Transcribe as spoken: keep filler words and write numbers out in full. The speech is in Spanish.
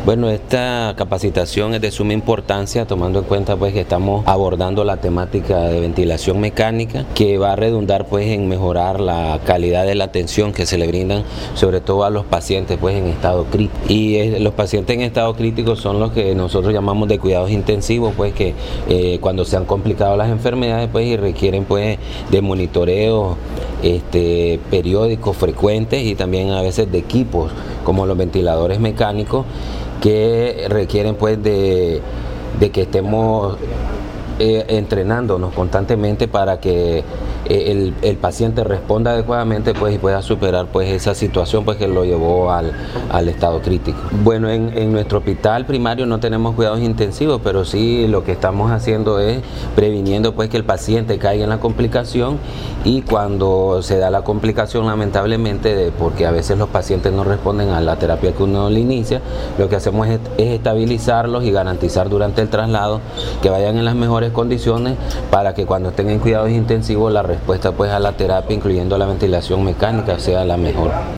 Bueno, esta capacitación es de suma importancia, tomando en cuenta pues que estamos abordando la temática de ventilación mecánica, que va a redundar pues en mejorar la calidad de la atención que se le brindan, sobre todo a los pacientes pues en estado crítico. Y eh, los pacientes en estado crítico son los que nosotros llamamos de cuidados intensivos, pues que eh, cuando se han complicado las enfermedades pues y requieren pues de monitoreo este, periódicos, frecuentes, y también a veces de equipos como los ventiladores mecánicos, que requieren pues de, de que estemos eh, entrenándonos constantemente para que eh, el, el paciente responda adecuadamente pues y pueda superar pues esa situación pues que lo llevó al, al estado crítico. Bueno, en, en nuestro hospital primario no tenemos cuidados intensivos, pero sí lo que estamos haciendo es previniendo pues que el paciente caiga en la complicación, y cuando se da la complicación, lamentablemente, de, porque a veces los pacientes no responden a la terapia que uno le inicia, lo que hacemos es, es estabilizarlos y garantizar durante el traslado que vayan en las mejores condiciones para que cuando estén en cuidados intensivos la respuesta pues a la terapia, incluyendo la ventilación mecánica, sea la mejor.